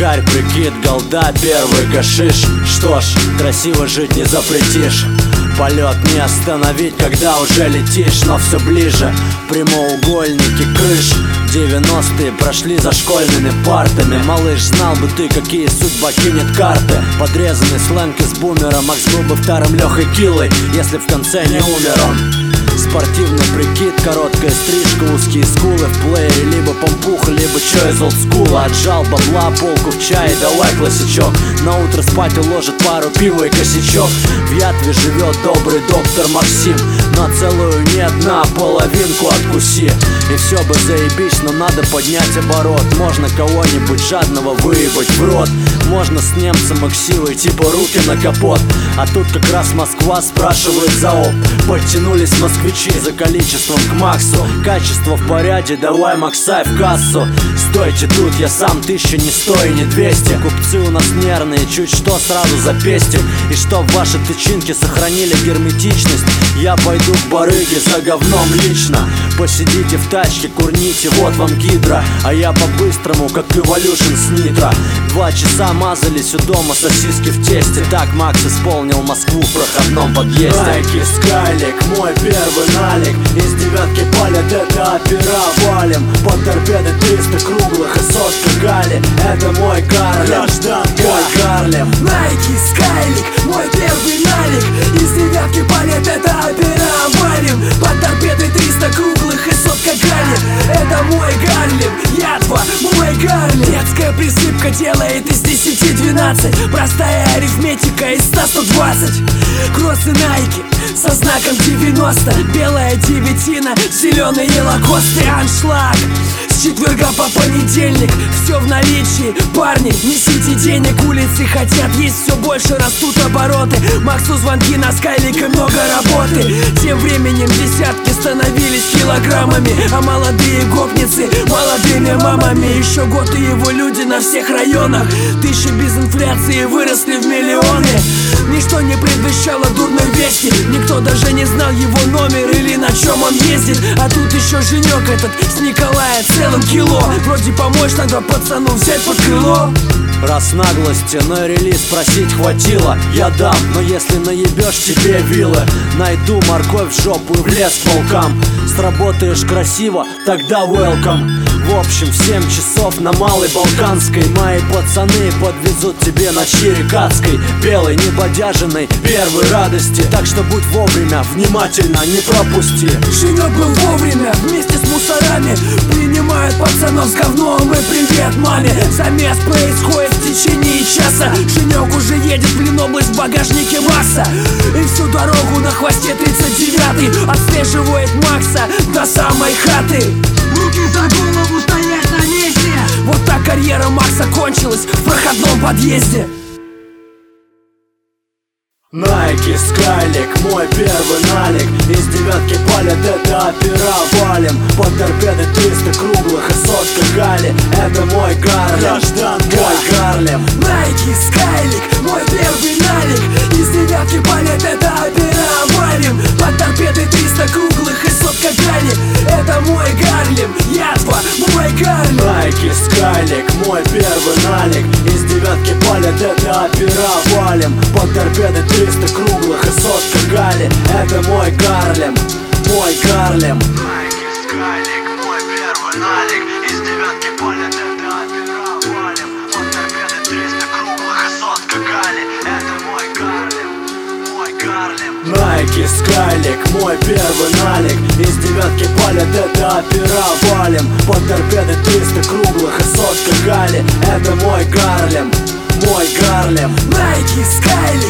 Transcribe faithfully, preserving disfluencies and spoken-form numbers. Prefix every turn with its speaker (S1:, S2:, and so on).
S1: Вискарь, прикид, голда, первый гашиш. Что ж, красиво жить не запретишь. Полет не остановить, когда уже летишь. Но все ближе, прямоугольники крыш. Девяностые прошли за школьными партами. Малыш, знал бы ты, какие судьба кинет карты. Подрезанный сленг из бумера. Макс был бы вторым Лехой Киллой, если в конце не умер он. Спортивный прикид, короткая стрижка, узкие скулы в плеере. Либо помпуха, либо чё из олдскула. Отжал бабла, полку в чай, давай классичок. На утро спать уложит пару пива и косячок. В Ятве живет добрый доктор Максим. На целую не одна, половинку откуси. И все бы заебись, но надо поднять оборот. Можно кого-нибудь жадного выебать в рот. Можно с немцем и ксивой, типа руки на капот. А тут как раз Москва спрашивает за оп. Подтянулись москвичи за количеством к Максу. Качество в порядке, давай Максай в кассу. Стойте тут, я сам тысяча не сто и не двести. Купцы у нас нервные, чуть что сразу за пестик. И чтоб ваши тычинки сохранили герметичность, я пойду к барыге за говном лично. Посидите в тачке, курните, вот вам гидро. А я по-быстрому, как Evolution с нитро. Два часа мазались у дома сосиски в тесте. Так Макс исполнил Москву в проходном подъезде. Найки, Скайлик, мой первый налик. Из девятки палят, это опера валим. Под торпеды триста круглых и сотка Гали. Это мой Гарлем, гражданка, мой Гарлем.
S2: Найки, Скайлик, мой первый налик. Из девятки палят, это опера валим. Под торпеды триста круглых и сотка Гали. Это мой Гарлем, Ятва, мой Гарлем. Детская присыпка делает из десяти двенадцать. Простая арифметика из ста сто двадцать. Кроссы Найки со знаком девяносто. Белая девятина, зеленые лакосты. Аншлаг с четверга по понедельник. Все в наличии, парни, несите денег. Улицы хотят есть, все больше растут обороты. Максу звонки на Скайлик и много работы. Тем временем десятки становились килограммами, а молодые гопницы молодыми мамами. Еще год и его люди на всех районах. Тысячи без инфляции выросли в миллионы. Ничто не предвещало дурной вести. Никто даже не знал его номер или на чем он ездит. А тут еще женек этот с Николая целым кило. Вроде помочь надо пацану взять под крыло.
S1: Раз наглости на релиз просить хватило, я дам, но если наебешь, тебе вилы. Найду морковь в жопу и в лес к волкам. Сработаешь красиво, тогда welcome. В общем, в семь часов на Малой Балканской мои пацаны подвезут тебе на Чирикатской. Белой, небодяженной, первой радости. Так что будь вовремя, внимательно, не пропусти.
S2: Женек был вовремя, вместе с мусорами. Принимают пацанов с говном и привет маме. Замес происходит в течение часа. Женек уже едет в Ленобласть в багажнике Макса. И всю дорогу на хвосте тридцать девятый отслеживает Макса до самой хаты.
S3: Руки за голову, стоять на месте.
S2: Вот так карьера Макса кончилась в проходном подъезде.
S1: Найки, Скайлик, мой первый налик. Из девятки палят, это опера валим. Под торпеды триста круглых и сотка Гали. Это мой Гарлем, гражданка, мой Гарлем.
S2: Найки, Скайлик, мой первый налик. Из девятки палят, это опера валим. Под торпеды триста круглых и сотка Гали. Это мой Гарлем, Ятва, мой Гарлем.
S1: Найки, Скайлик, мой первый налик. Из девятки палят, это опера валим. Под торпеды триста круглых и сотка Гали. Это мой Гарлем, мой Гарлем.
S4: Найки, Скайлик, мой первый налик. Из девятки палят, это опера валим. Под торпеды триста круглых и сотка Гали. Это мой Гарлем, мой Гарлем.
S1: Найки, Скайлик, мой первый налик. Из девятки палят, это опера валим. Под торпеды триста круглых и сотка Гали. Это мой Гарлем, мой Гарлем.
S2: Найки, Скайлик.